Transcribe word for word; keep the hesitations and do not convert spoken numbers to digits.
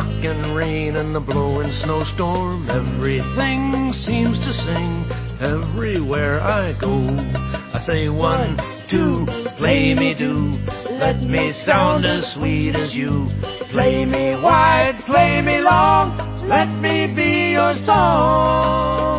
rockin' rain and the blowing snowstorm, everything seems to sing everywhere I go. I say one, two, play me do, let me sound as sweet as you. Play me wide, play me long, let me be your song.